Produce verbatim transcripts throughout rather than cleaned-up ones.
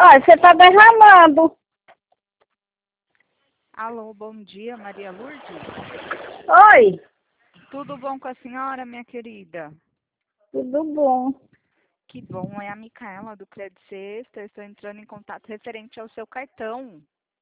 Olha, você tá derramando. Alô, bom dia, Maria Lourdes. Oi, Tudo bom com a senhora, minha querida? tudo bom? Que bom, é a Micaela do Crédito Sexta. Estou entrando em contato referente ao seu cartão.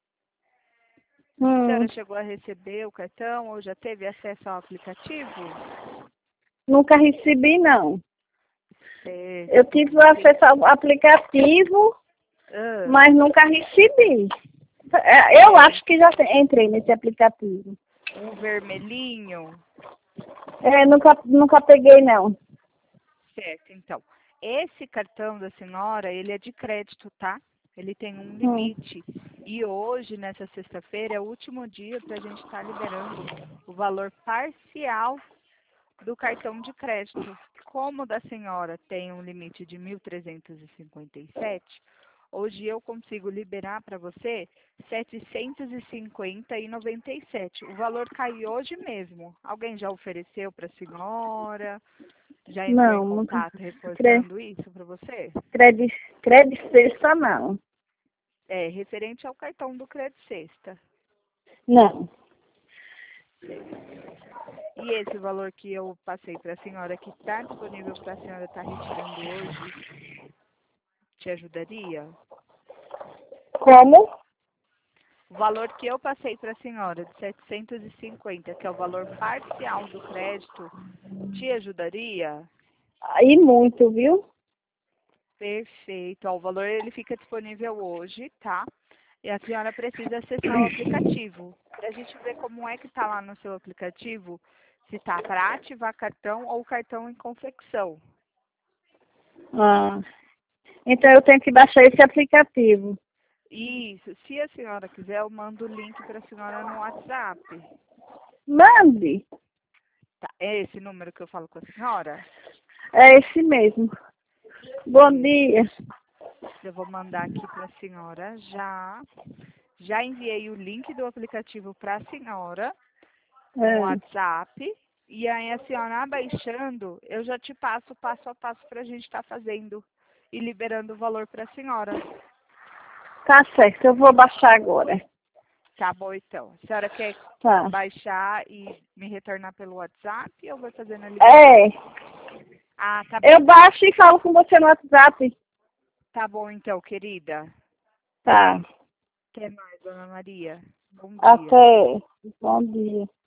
A Hum, senhora chegou a receber o cartão ou já teve acesso ao aplicativo? nunca recebi, não. Eu Certo. tive acesso ao aplicativo, Ah, mas nunca recebi. É, Eu acho que já te- entrei nesse aplicativo. um vermelhinho? É, nunca, nunca peguei, não. Certo, então. Esse cartão da senhora, ele é de crédito, tá? Ele tem um Hum, limite. E hoje, nessa sexta-feira, é o último dia para a gente estar liberando o valor parcial do cartão de crédito. Como o da senhora tem um limite de mil trezentos e cinquenta e sete, hoje eu consigo liberar para você setecentos e cinquenta e noventa e sete. O valor cai hoje mesmo. Alguém já ofereceu para a senhora? Já entrou em não, nunca. contato Cre, reportando isso para você? credi, credi sexta, não. É, referente ao cartão do Crédito Sexta. Não. E esse valor que eu passei para a senhora, que está disponível para a senhora estar retirando hoje, te ajudaria? Como? O valor que eu passei para a senhora, de setecentos e cinquenta, que é o valor parcial do crédito, te ajudaria? Aí muito, viu? Perfeito. Ó, o valor ele fica disponível hoje, tá? E a senhora precisa acessar o aplicativo. Para a gente ver como é que está lá no seu aplicativo, se está para ativar cartão ou cartão em confecção. Ah, então eu tenho que baixar esse aplicativo. Isso. Se a senhora quiser, eu mando o link para a senhora no WhatsApp. Mande. Tá? É esse número que eu falo com a senhora? É esse mesmo. Bom Perfeito. dia. Eu vou mandar aqui para a senhora já. Já enviei o link do aplicativo para a senhora no É, WhatsApp. E aí a senhora baixando, eu já te passo passo a passo para a gente estar fazendo e liberando o valor para a senhora. tá certo, eu vou baixar agora. Tá bom, então. A senhora quer Tá. baixar e me retornar pelo WhatsApp ou vai fazer na ligação? É, Ah, tá eu bom. baixo e falo com você no WhatsApp. Tá bom, então, querida. Tá. Até mais, Dona Maria. Bom dia. Até. Bom dia.